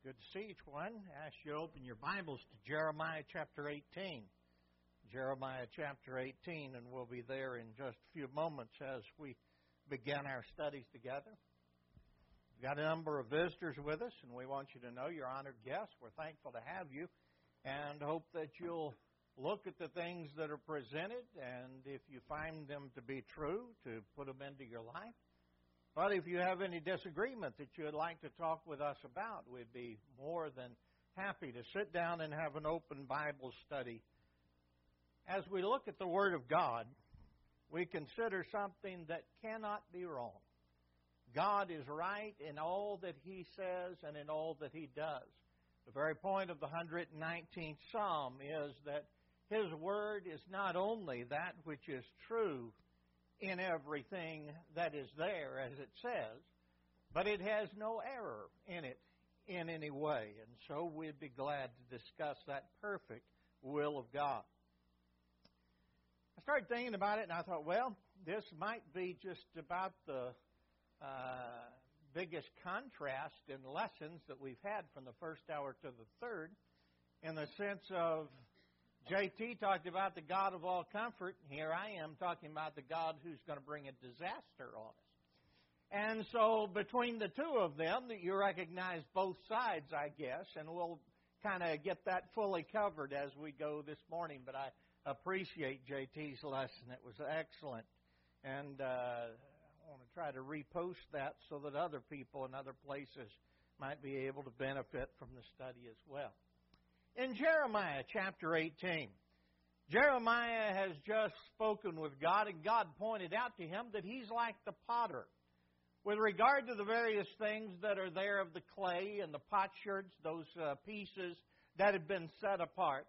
Good to see each one. I ask you to open your Bibles to Jeremiah chapter 18. Jeremiah chapter 18, and we'll be there in just a few moments as we begin our studies together. We've got a number of visitors with us, and we want you to know you're honored guests. We're thankful to have you and hope that you'll look at the things that are presented, and if you find them to be true, to put them into your life. But if you have any disagreement that you would like to talk with us about, we'd be more than happy to sit down and have an open Bible study. As we look at the Word of God, we consider something that cannot be wrong. God is right in all that He says and in all that He does. The very point of the 119th Psalm is that His Word is not only that which is true in everything that is there, as it says, but it has no error in it in any way. And so we'd be glad to discuss that perfect will of God. I started thinking about it, and I thought, well, this might be just about the biggest contrast in lessons that we've had from the first hour to the third, in the sense of J.T. talked about the God of all comfort. Here I am talking about the God who's going to bring a disaster on us. And so between the two of them, that you recognize both sides, I guess, and we'll kind of get that fully covered as we go this morning. But I appreciate J.T.'s lesson. It was excellent. And I want to try to repost that so that other people in other places might be able to benefit from the study as well. In Jeremiah chapter 18, Jeremiah has just spoken with God, and God pointed out to him that he's like the potter. With regard to the various things that are there of the clay and the potsherds, those pieces that have been set apart,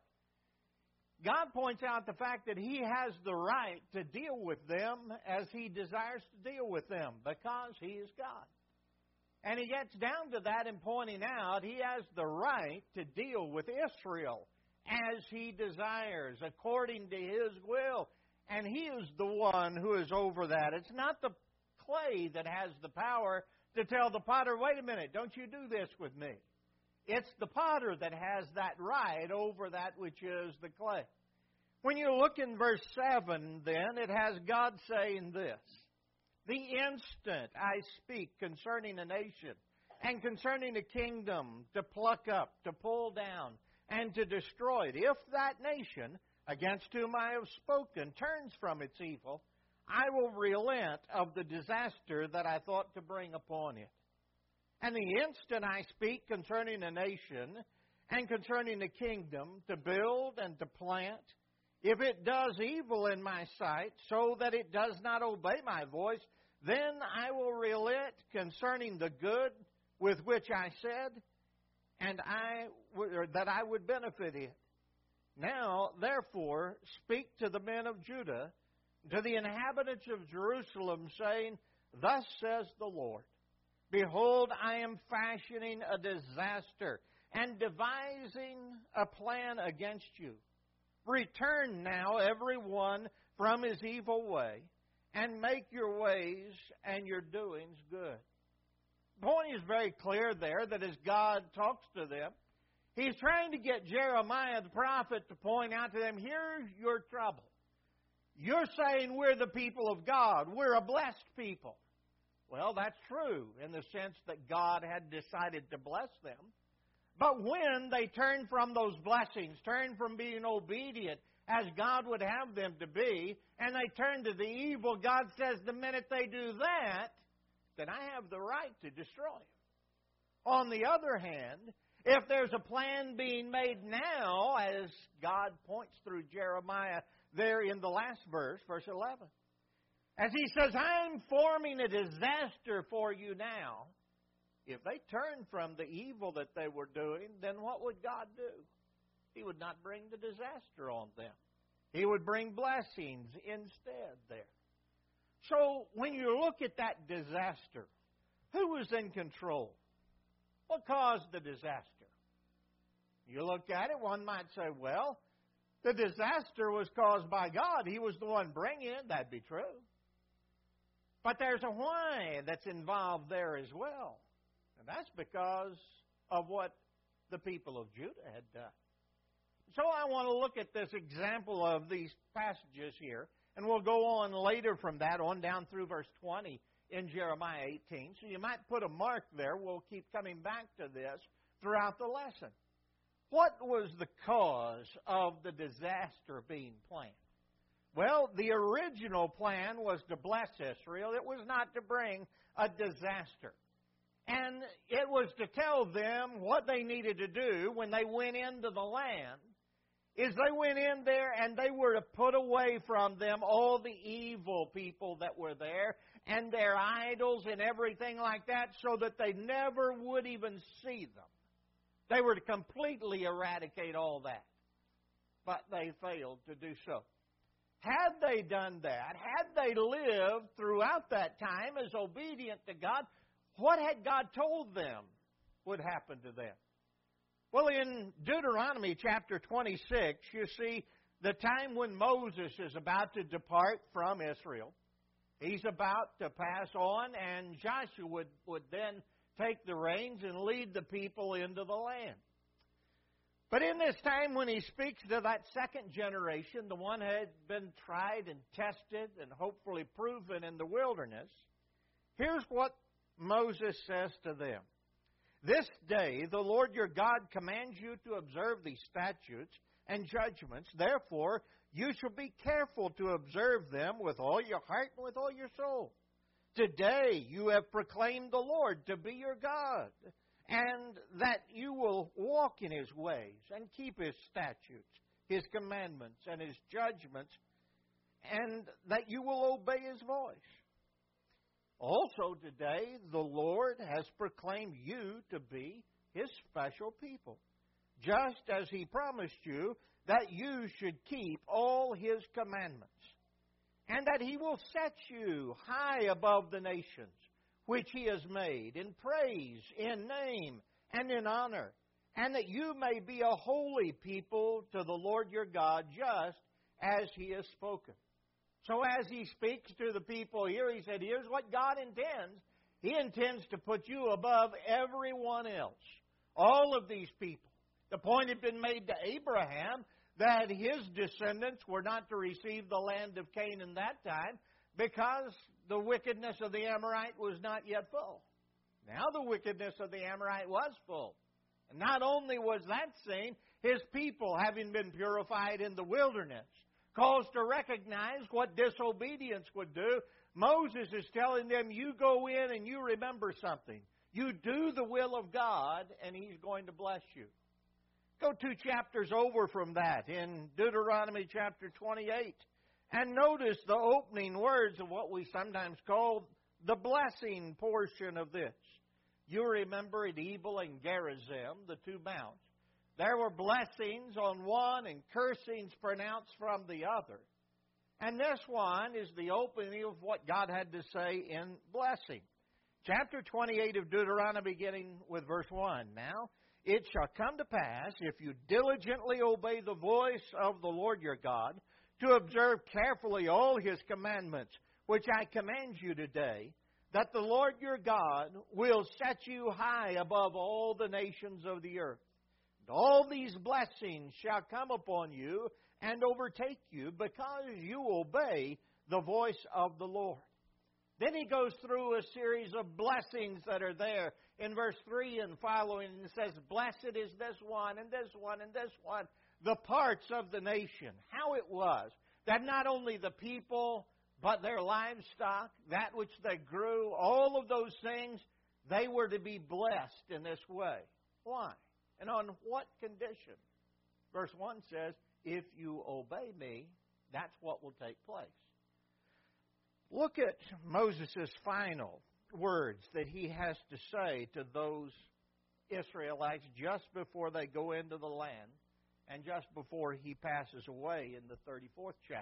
God points out the fact that He has the right to deal with them as He desires to deal with them, because He is God. And He gets down to that in pointing out He has the right to deal with Israel as He desires, according to His will. And He is the one who is over that. It's not the clay that has the power to tell the potter, wait a minute, don't you do this with me. It's the potter that has that right over that which is the clay. When you look in verse 7, then, it has God saying this: the instant I speak concerning a nation and concerning a kingdom to pluck up, to pull down, and to destroy it, if that nation against whom I have spoken turns from its evil, I will relent of the disaster that I thought to bring upon it. And the instant I speak concerning a nation and concerning a kingdom to build and to plant, if it does evil in my sight, so that it does not obey my voice, then I will relent concerning the good with which I said, and that I would benefit it. Now, therefore, speak to the men of Judah, to the inhabitants of Jerusalem, saying, thus says the Lord, behold, I am fashioning a disaster and devising a plan against you. Return now, every one from his evil way, and make your ways and your doings good. The point is very clear there that as God talks to them, He's trying to get Jeremiah the prophet to point out to them, here's your trouble. You're saying we're the people of God. We're a blessed people. Well, that's true in the sense that God had decided to bless them. But when they turn from those blessings, turn from being obedient as God would have them to be, and they turn to the evil, God says the minute they do that, then I have the right to destroy them. On the other hand, if there's a plan being made now, as God points through Jeremiah there in the last verse, verse 11, as He says, I'm forming a disaster for you now. If they turn from the evil that they were doing, then what would God do? He would not bring the disaster on them. He would bring blessings instead there. So when you look at that disaster, who was in control? What caused the disaster? You look at it, one might say, well, the disaster was caused by God. He was the one bringing it. That'd be true. But there's a why that's involved there as well. And that's because of what the people of Judah had done. So I want to look at this example of these passages here, and we'll go on later from that on down through verse 20 in Jeremiah 18. So you might put a mark there. We'll keep coming back to this throughout the lesson. What was the cause of the disaster being planned? Well, the original plan was to bless Israel. It was not to bring a disaster. And it was to tell them what they needed to do when they went into the land, is they went in there and they were to put away from them all the evil people that were there and their idols and everything like that so that they never would even see them. They were to completely eradicate all that. But they failed to do so. Had they done that, had they lived throughout that time as obedient to God, what had God told them would happen to them? Well, in Deuteronomy chapter 26, you see the time when Moses is about to depart from Israel. He's about to pass on, and Joshua would then take the reins and lead the people into the land. But in this time when he speaks to that second generation, the one had been tried and tested and hopefully proven in the wilderness, here's what Moses says to them. This day the Lord your God commands you to observe these statutes and judgments. Therefore, you shall be careful to observe them with all your heart and with all your soul. Today you have proclaimed the Lord to be your God, and that you will walk in His ways and keep His statutes, His commandments, and His judgments, and that you will obey His voice. Also today, the Lord has proclaimed you to be His special people, just as He promised you that you should keep all His commandments, and that He will set you high above the nations, which He has made, in praise, in name, and in honor, and that you may be a holy people to the Lord your God, just as He has spoken. So as he speaks to the people here, he said, here's what God intends. He intends to put you above everyone else. All of these people. The point had been made to Abraham that his descendants were not to receive the land of Canaan that time because the wickedness of the Amorite was not yet full. Now the wickedness of the Amorite was full. And not only was that seen, his people, having been purified in the wilderness, caused to recognize what disobedience would do, Moses is telling them, you go in and you remember something. You do the will of God, and He's going to bless you. Go 2 chapters over from that in Deuteronomy chapter 28, and notice the opening words of what we sometimes call the blessing portion of this. You remember at Ebal and Gerizim, the 2 mounts. There were blessings on one and cursings pronounced from the other. And this one is the opening of what God had to say in blessing. Chapter 28 of Deuteronomy, beginning with verse 1. Now, it shall come to pass, if you diligently obey the voice of the Lord your God, to observe carefully all His commandments, which I command you today, that the Lord your God will set you high above all the nations of the earth. All these blessings shall come upon you and overtake you because you obey the voice of the Lord. Then he goes through a series of blessings that are there in verse 3 and following, and says, blessed is this one and this one and this one, the parts of the nation. How it was that not only the people, but their livestock, that which they grew, all of those things, they were to be blessed in this way. Why? And on what condition? Verse 1 says, if you obey me, that's what will take place. Look at Moses' final words that he has to say to those Israelites just before they go into the land and just before he passes away in the 34th chapter.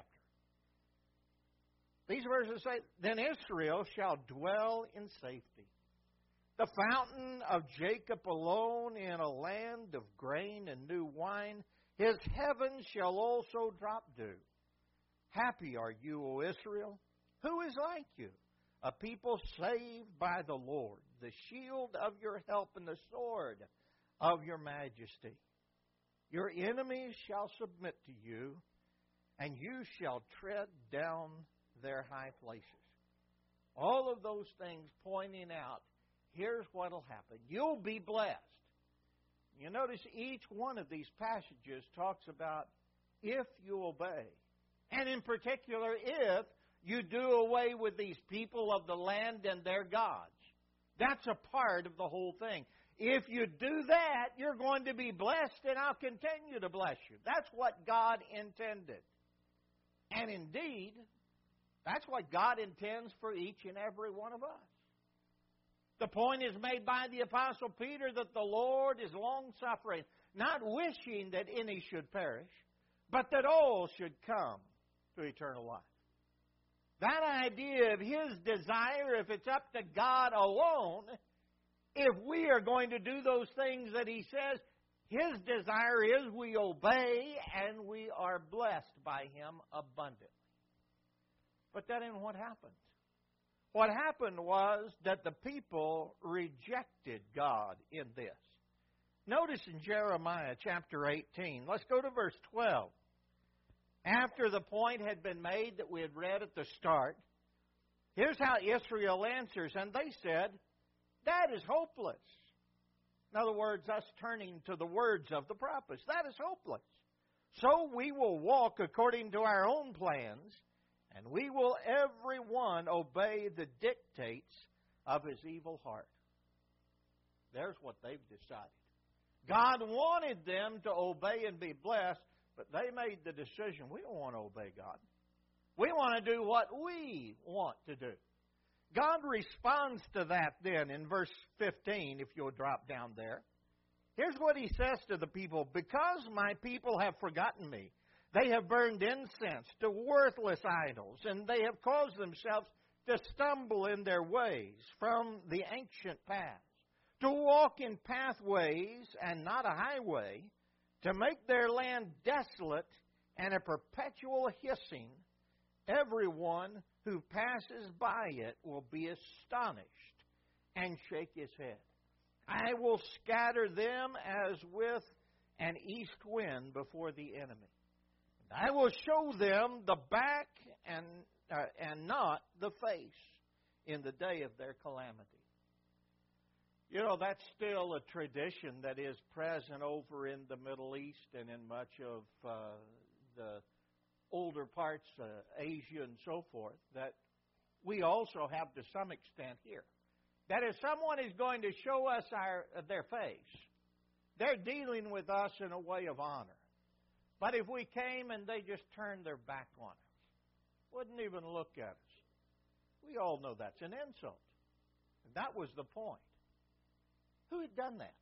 These verses say, then Israel shall dwell in safety. The fountain of Jacob alone in a land of grain and new wine, His heavens shall also drop dew. Happy are you, O Israel. Who is like you? A people saved by the Lord, the shield of your help and the sword of your majesty. Your enemies shall submit to you, and you shall tread down their high places. All of those things pointing out, here's what will happen. You'll be blessed. You notice each one of these passages talks about if you obey. And in particular, if you do away with these people of the land and their gods. That's a part of the whole thing. If you do that, you're going to be blessed, and I'll continue to bless you. That's what God intended. And indeed, that's what God intends for each and every one of us. The point is made by the Apostle Peter that the Lord is long-suffering, not wishing that any should perish, but that all should come to eternal life. That idea of His desire, if it's up to God alone, if we are going to do those things that He says, His desire is we obey and we are blessed by Him abundantly. But that isn't what happened. What happened was that the people rejected God in this. Notice in Jeremiah chapter 18, let's go to verse 12. After the point had been made that we had read at the start, here's how Israel answers. And they said, that is hopeless. In other words, us turning to the words of the prophets. That is hopeless. So we will walk according to our own plans, and we will every one obey the dictates of his evil heart. There's what they've decided. God wanted them to obey and be blessed, but they made the decision, we don't want to obey God. We want to do what we want to do. God responds to that then in verse 15, if you'll drop down there. Here's what He says to the people. Because my people have forgotten me, they have burned incense to worthless idols, and they have caused themselves to stumble in their ways from the ancient paths, to walk in pathways and not a highway, to make their land desolate and a perpetual hissing. Everyone who passes by it will be astonished and shake his head. I will scatter them as with an east wind before the enemy. I will show them the back and not the face in the day of their calamity. You know, that's still a tradition that is present over in the Middle East and in much of the older parts, Asia and so forth, that we also have to some extent here. That if someone is going to show us their face, they're dealing with us in a way of honor. But if we came and they just turned their back on us, wouldn't even look at us, we all know that's an insult. And that was the point. Who had done that?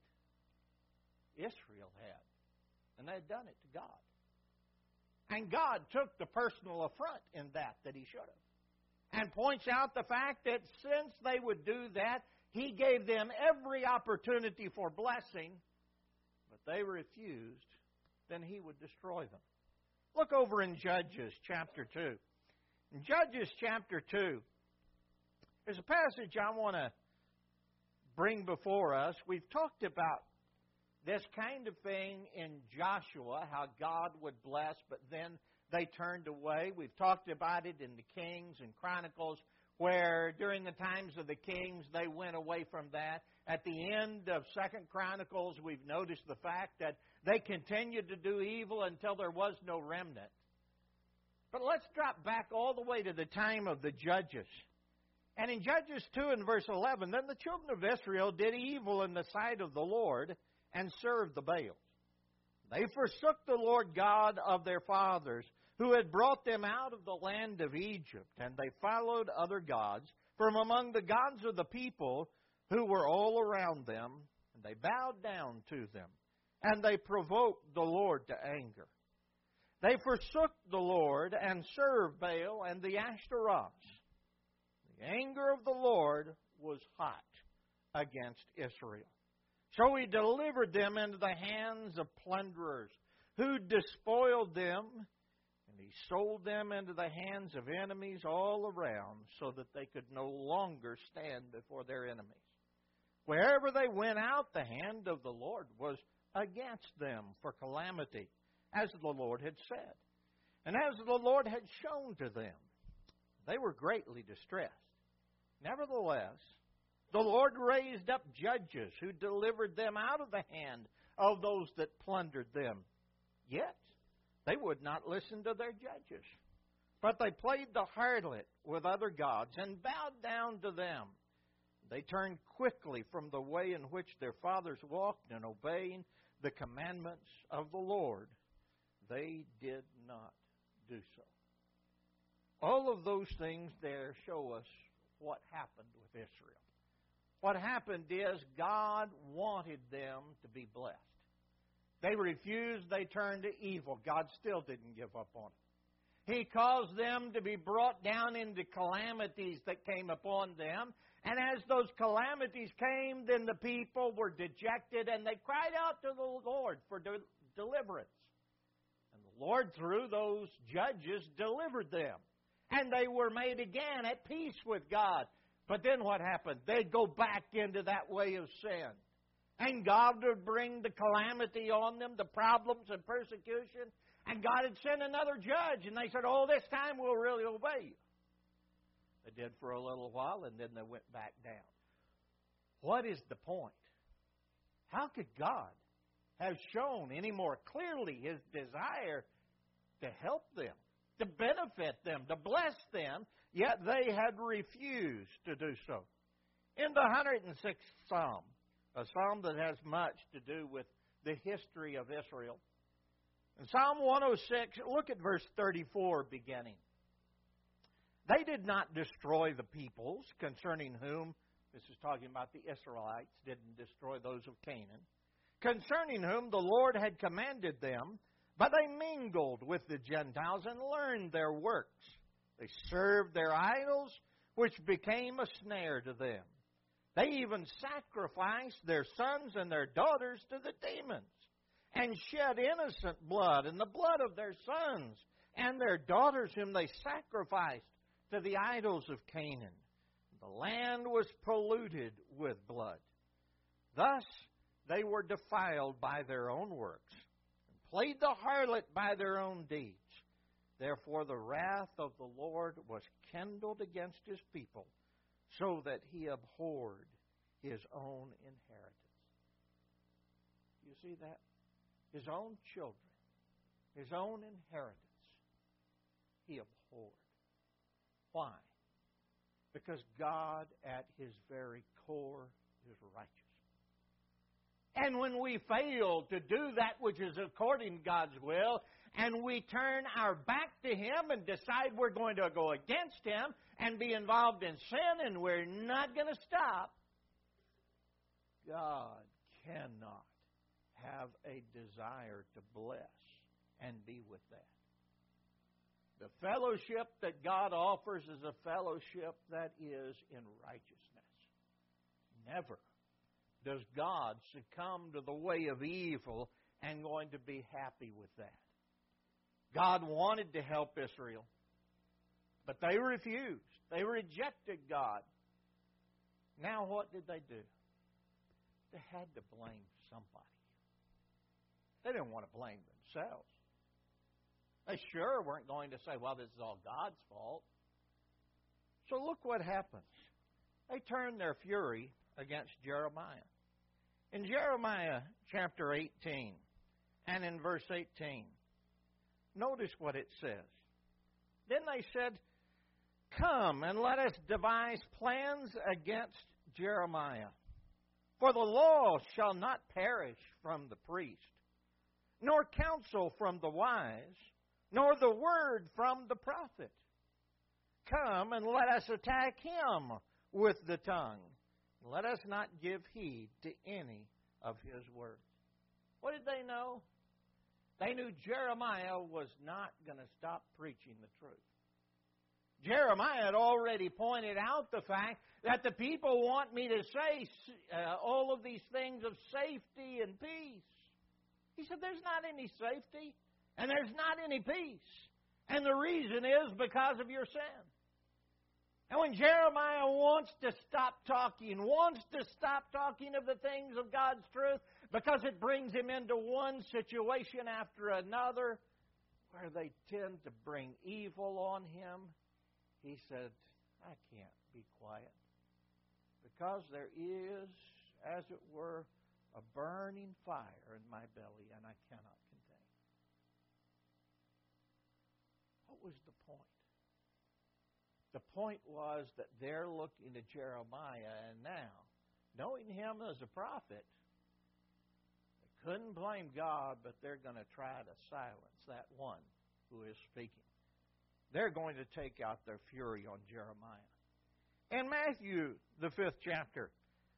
Israel had. And they had done it to God. And God took the personal affront in that He should have. And points out the fact that since they would do that, He gave them every opportunity for blessing, but they refused, then He would destroy them. Look over in Judges chapter 2. In Judges chapter 2, there's a passage I want to bring before us. We've talked about this kind of thing in Joshua, how God would bless, but then they turned away. We've talked about it in the Kings and Chronicles, where during the times of the kings, they went away from that. At the end of 2 Chronicles, we've noticed the fact that they continued to do evil until there was no remnant. But let's drop back all the way to the time of the Judges. And in Judges 2 and verse 11, then the children of Israel did evil in the sight of the Lord and served the Baals. They forsook the Lord God of their fathers, who had brought them out of the land of Egypt, and they followed other gods from among the gods of the people who were all around them, and they bowed down to them, and they provoked the Lord to anger. They forsook the Lord and served Baal and the Ashtaroths. The anger of the Lord was hot against Israel. So He delivered them into the hands of plunderers, who despoiled them, and He sold them into the hands of enemies all around, so that they could no longer stand before their enemies. Wherever they went out, the hand of the Lord was against them for calamity, as the Lord had said, and as the Lord had shown to them. They were greatly distressed. Nevertheless, the Lord raised up judges who delivered them out of the hand of those that plundered them. Yet they would not listen to their judges, but they played the harlot with other gods and bowed down to them. They turned quickly from the way in which their fathers walked, and obeying the commandments of the Lord, they did not do so. All of those things there show us what happened with Israel. What happened is God wanted them to be blessed. They refused, they turned to evil. God still didn't give up on it. He caused them to be brought down into calamities that came upon them. And as those calamities came, then the people were dejected and they cried out to the Lord for deliverance. And the Lord, through those judges, delivered them. And they were made again at peace with God. But then what happened? They'd go back into that way of sin. And God would bring the calamity on them, the problems and persecution. And God had sent another judge. And they said, oh, this time we'll really obey you. They did for a little while, and then they went back down. What is the point? How could God have shown any more clearly His desire to help them, to benefit them, to bless them, yet they had refused to do so? In the 106th Psalm, a psalm that has much to do with the history of Israel, in Psalm 106, look at verse 34 beginning. They did not destroy the peoples concerning whom, this is talking about the Israelites, didn't destroy those of Canaan, concerning whom the Lord had commanded them, but they mingled with the Gentiles and learned their works. They served their idols, which became a snare to them. They even sacrificed their sons and their daughters to the demons, and shed innocent blood and the blood of their sons and their daughters whom they sacrificed to the idols of Canaan. The land was polluted with blood. Thus they were defiled by their own works, and played the harlot by their own deeds. Therefore the wrath of the Lord was kindled against His people, so that He abhorred His own inheritance. You see that? His own children, His own inheritance, He abhorred. Why? Because God, at His very core, is righteous. And when we fail to do that which is according to God's will, and we turn our back to Him and decide we're going to go against Him and be involved in sin, and we're not going to stop, God cannot have a desire to bless and be with that. The fellowship that God offers is a fellowship that is in righteousness. Never does God succumb to the way of evil and going to be happy with that. God wanted to help Israel, but they refused. They rejected God. Now what did they do? They had to blame somebody. They didn't want to blame themselves. They sure weren't going to say, well, this is all God's fault. So look what happens. They turned their fury against Jeremiah. In Jeremiah chapter 18 and in verse 18, notice what it says. Then they said, come and let us devise plans against Jeremiah. For the law shall not perish from the priest, nor counsel from the wise, nor the word from the prophet. Come and let us attack him with the tongue. Let us not give heed to any of his words. What did they know? They knew Jeremiah was not going to stop preaching the truth. Jeremiah had already pointed out the fact that the people want me to say all of these things of safety and peace. He said, there's not any safety and there's not any peace. And the reason is because of your sin. And when Jeremiah wants to stop talking of the things of God's truth, because it brings him into one situation after another where they tend to bring evil on him, he said, I can't be quiet, because there is, as it were, a burning fire in my belly, and I cannot contain. What was the point? The point was that they're looking at Jeremiah, and now, knowing him as a prophet, they couldn't blame God, but they're going to try to silence that one who is speaking. They're going to take out their fury on Jeremiah. In Matthew, the 5th chapter,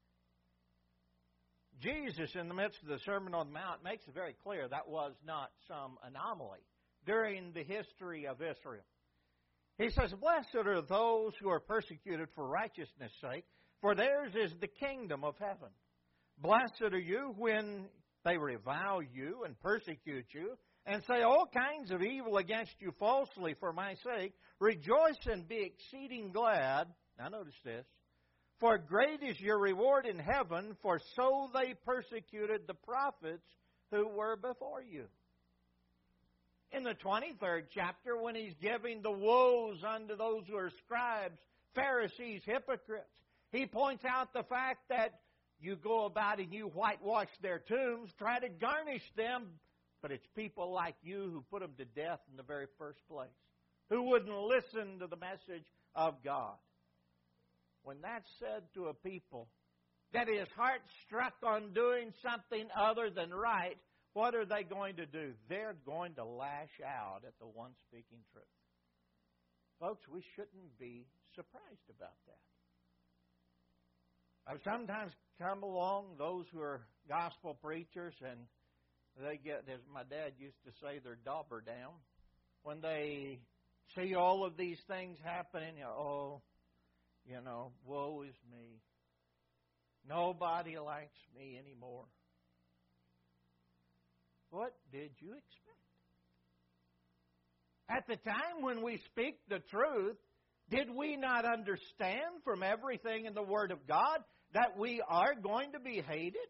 Jesus, in the midst of the Sermon on the Mount, makes it very clear that was not some anomaly during the history of Israel. He says, Blessed are those who are persecuted for righteousness' sake, for theirs is the kingdom of heaven. Blessed are you when they revile you and persecute you, and say all kinds of evil against you falsely for my sake. Rejoice and be exceeding glad. Now notice this. For great is your reward in heaven, for so they persecuted the prophets who were before you. In the 23rd chapter, when he's giving the woes unto those who are scribes, Pharisees, hypocrites, he points out the fact that you go about and you whitewash their tombs, try to garnish them, but it's people like you who put them to death in the very first place, who wouldn't listen to the message of God. When that's said to a people that is heart struck on doing something other than right, what are they going to do? They're going to lash out at the one speaking truth. Folks, we shouldn't be surprised about that. I've sometimes come along those who are gospel preachers, and they get, as my dad used to say, their dauber down. When they see all of these things happening, woe is me. Nobody likes me anymore. What did you expect? At the time when we speak the truth, did we not understand from everything in the Word of God that we are going to be hated?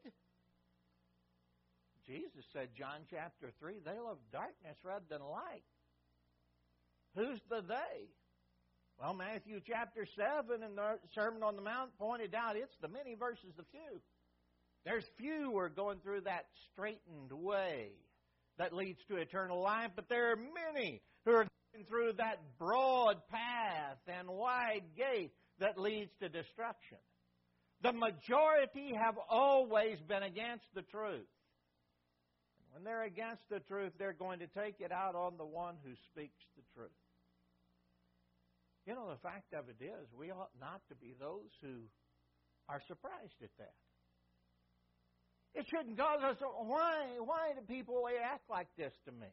Jesus said, John chapter 3, they love darkness rather than light. Who's the they? Well, Matthew chapter 7 in the Sermon on the Mount pointed out it's the many versus the few. There's few who are going through that straightened way that leads to eternal life, but there are many who are going through that broad path and wide gate that leads to destruction. The majority have always been against the truth. And when they're against the truth, they're going to take it out on the one who speaks the truth. You know, the fact of it is, we ought not to be those who are surprised at that. It shouldn't cause us, why do people act like this to me?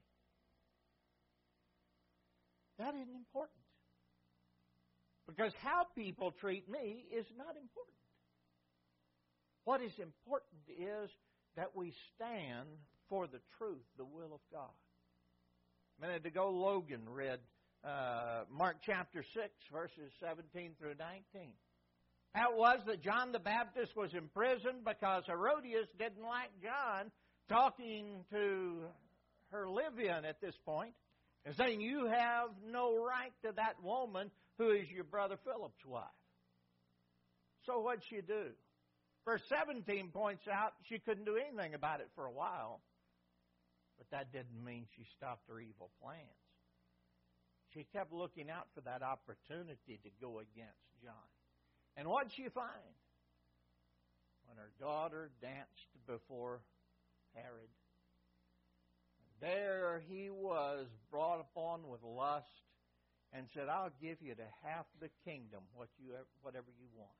That isn't important. Because how people treat me is not important. What is important is that we stand for the truth, the will of God. A minute ago, Logan read Mark chapter 6, verses 17 through 19. How it was that John the Baptist was imprisoned because Herodias didn't like John talking to her Livian at this point and saying, you have no right to that woman who is your brother Philip's wife. So what'd she do? Verse 17 points out she couldn't do anything about it for a while, but that didn't mean she stopped her evil plans. She kept looking out for that opportunity to go against John. And what'd she find? When her daughter danced before Herod, there he was brought upon with lust and said, I'll give you to half the kingdom, whatever you want.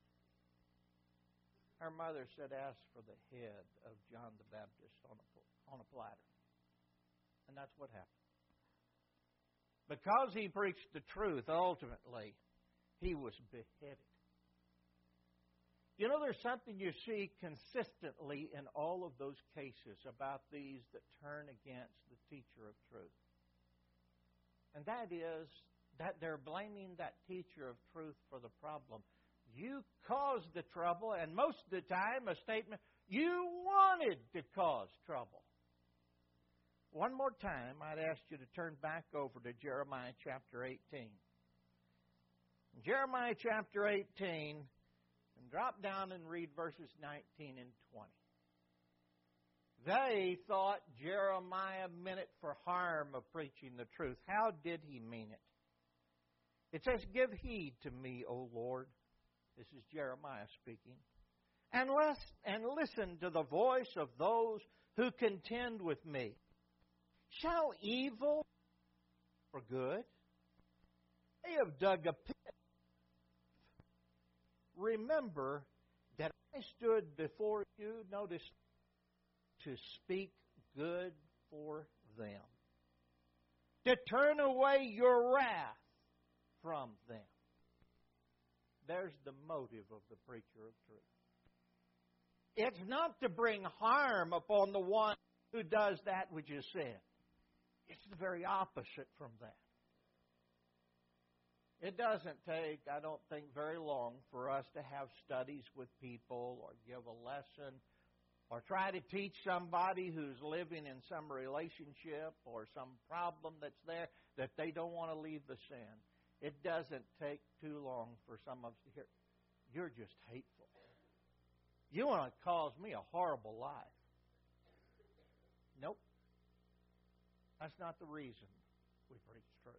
Her mother said, ask for the head of John the Baptist on a platter. And that's what happened. Because he preached the truth, ultimately, he was beheaded. You know, there's something you see consistently in all of those cases about these that turn against the teacher of truth. And that is, that they're blaming that teacher of truth for the problem. You caused the trouble, and most of the time a statement, you wanted to cause trouble. One more time, I'd ask you to turn back over to Jeremiah chapter 18. Jeremiah chapter 18, and drop down and read verses 19 and 20. They thought Jeremiah meant it for harm of preaching the truth. How did he mean it? It says, "Give heed to me, O Lord." This is Jeremiah speaking. And listen to the voice of those who contend with me. Shall evil for good? They have dug a pit. Remember that I stood before you, notice, to speak good for them, to turn away your wrath from them. There's the motive of the preacher of truth. It's not to bring harm upon the one who does that which is sin. It's the very opposite from that. It doesn't take, I don't think, very long for us to have studies with people or give a lesson or try to teach somebody who's living in some relationship or some problem that's there that they don't want to leave the sin. It doesn't take too long for some of us to hear, "You're just hateful. You want to cause me a horrible life." Nope. That's not the reason we preach truth.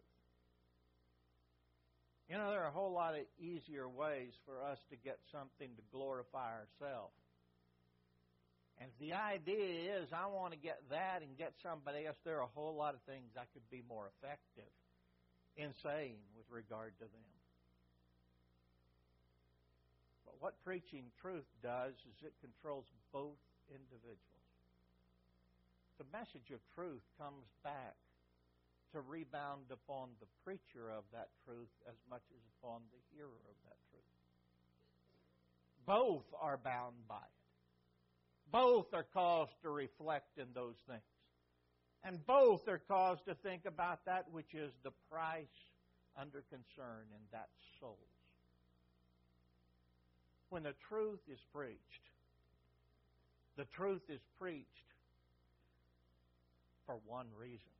You know, there are a whole lot of easier ways for us to get something to glorify ourselves. And if the idea is, I want to get that and get somebody else, there are a whole lot of things I could be more effective in saying with regard to them. But what preaching truth does is it controls both individuals. The message of truth comes back to rebound upon the preacher of that truth as much as upon the hearer of that truth. Both are bound by it. Both are caused to reflect in those things. And both are caused to think about that which is the price under concern in that soul's. When the truth is preached for one reason: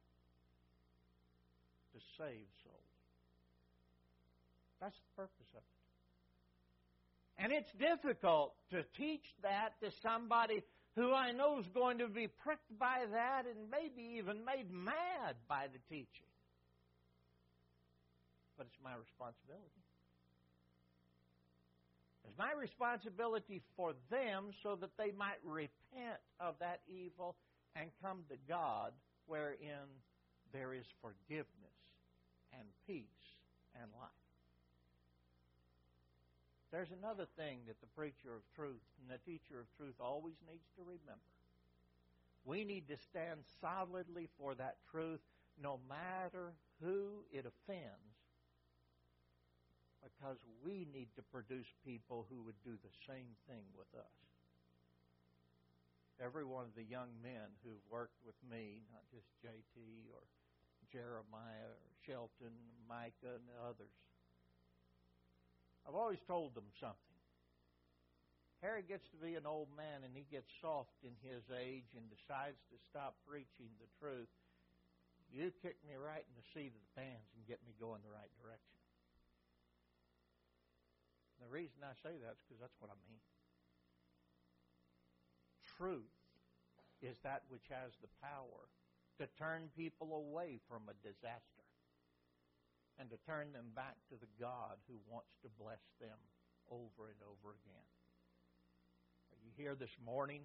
to save souls. That's the purpose of it. And it's difficult to teach that to somebody who I know is going to be pricked by that and maybe even made mad by the teaching. But it's my responsibility. It's my responsibility for them so that they might repent of that evil and come to God, wherein there is forgiveness and peace and life. There's another thing that the preacher of truth and the teacher of truth always needs to remember. We need to stand solidly for that truth no matter who it offends, because we need to produce people who would do the same thing with us. Every one of the young men who've worked with me, not just J.T. or Jeremiah or Shelton, Micah, and others, I've always told them something. Harry gets to be an old man and he gets soft in his age and decides to stop preaching the truth. You kick me right in the seat of the pants and get me going the right direction. The reason I say that is because that's what I mean. Truth is that which has the power to turn people away from a disaster and to turn them back to the God who wants to bless them over and over again. Are you here this morning?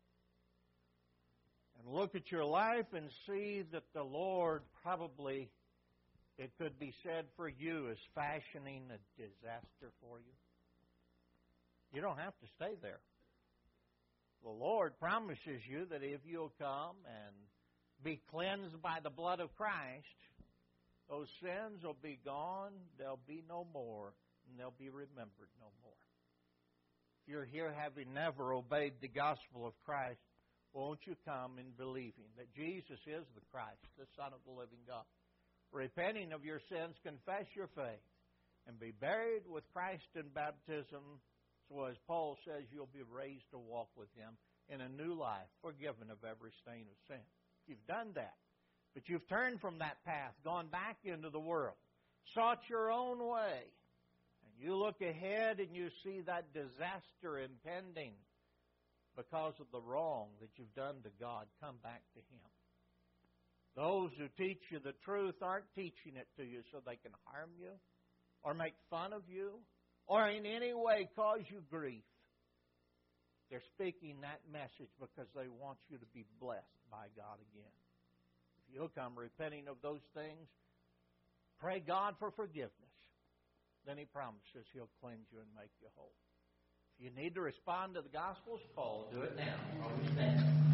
And look at your life and see that the Lord probably, it could be said for you, is fashioning a disaster for you. You don't have to stay there. The Lord promises you that if you'll come and be cleansed by the blood of Christ, those sins will be gone, they'll be no more, and they'll be remembered no more. If you're here having never obeyed the gospel of Christ, won't you come in believing that Jesus is the Christ, the Son of the living God? repenting of your sins, confess your faith, and be buried with Christ in baptism, so as Paul says, you'll be raised to walk with Him in a new life, forgiven of every stain of sin. You've done that. But you've turned from that path, gone back into the world, sought your own way. And you look ahead and you see that disaster impending because of the wrong that you've done to God. Come back to Him. Those who teach you the truth aren't teaching it to you so they can harm you or make fun of you or in any way cause you grief. They're speaking that message because they want you to be blessed by God again. If you'll come repenting of those things, pray God for forgiveness. Then He promises He'll cleanse you and make you whole. If you need to respond to the gospel, Paul, do it now. Always stand.